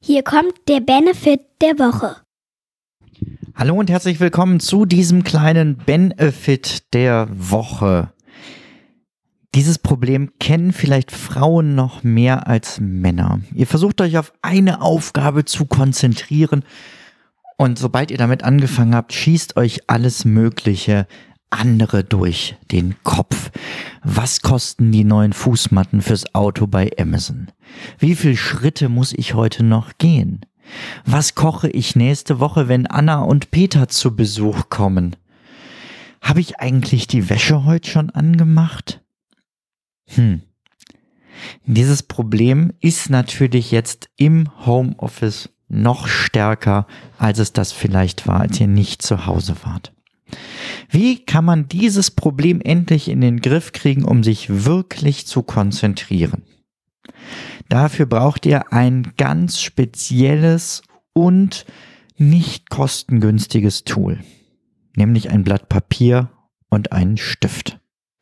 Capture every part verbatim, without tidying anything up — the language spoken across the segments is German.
Hier kommt der Benefit der Woche. Hallo und herzlich willkommen zu diesem kleinen Benefit der Woche. Dieses Problem kennen vielleicht Frauen noch mehr als Männer. Ihr versucht euch auf eine Aufgabe zu konzentrieren und sobald ihr damit angefangen habt, schießt euch alles Mögliche andere durch den Kopf. Was kosten die neuen Fußmatten fürs Auto bei Amazon? Wie viele Schritte muss ich heute noch gehen? Was koche ich nächste Woche, wenn Anna und Peter zu Besuch kommen? Habe ich eigentlich die Wäsche heute schon angemacht? Hm. Dieses Problem ist natürlich jetzt im Homeoffice noch stärker, als es das vielleicht war, als ihr nicht zu Hause wart. Wie kann man dieses Problem endlich in den Griff kriegen, um sich wirklich zu konzentrieren? Dafür braucht ihr ein ganz spezielles und nicht kostengünstiges Tool, nämlich ein Blatt Papier und einen Stift.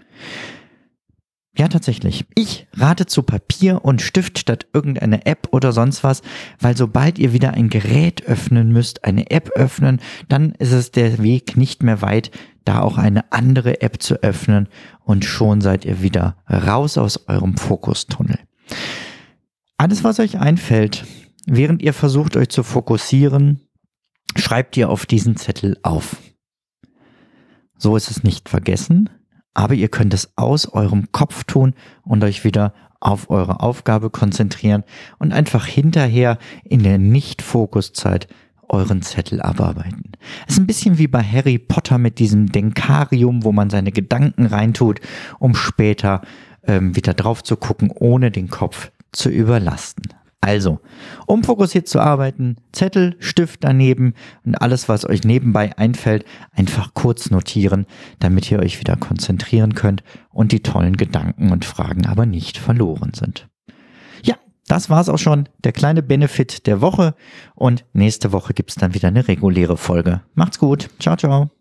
Ja, tatsächlich. Ich rate zu Papier und Stift statt irgendeine App oder sonst was, weil sobald ihr wieder ein Gerät öffnen müsst, eine App öffnen, dann ist es der Weg nicht mehr weit, da auch eine andere App zu öffnen und schon seid ihr wieder raus aus eurem Fokustunnel. Alles, was euch einfällt, während ihr versucht, euch zu fokussieren, schreibt ihr auf diesen Zettel auf. So ist es nicht vergessen. Aber ihr könnt es aus eurem Kopf tun und euch wieder auf eure Aufgabe konzentrieren und einfach hinterher in der Nicht-Fokuszeit euren Zettel abarbeiten. Es ist ein bisschen wie bei Harry Potter mit diesem Denkarium, wo man seine Gedanken reintut, um später ähm, wieder drauf zu gucken, ohne den Kopf zu überlasten. Also, um fokussiert zu arbeiten, Zettel, Stift daneben und alles, was euch nebenbei einfällt, einfach kurz notieren, damit ihr euch wieder konzentrieren könnt und die tollen Gedanken und Fragen aber nicht verloren sind. Ja, das war's auch schon, der kleine Benefit der Woche und nächste Woche gibt's dann wieder eine reguläre Folge. Macht's gut, ciao, ciao.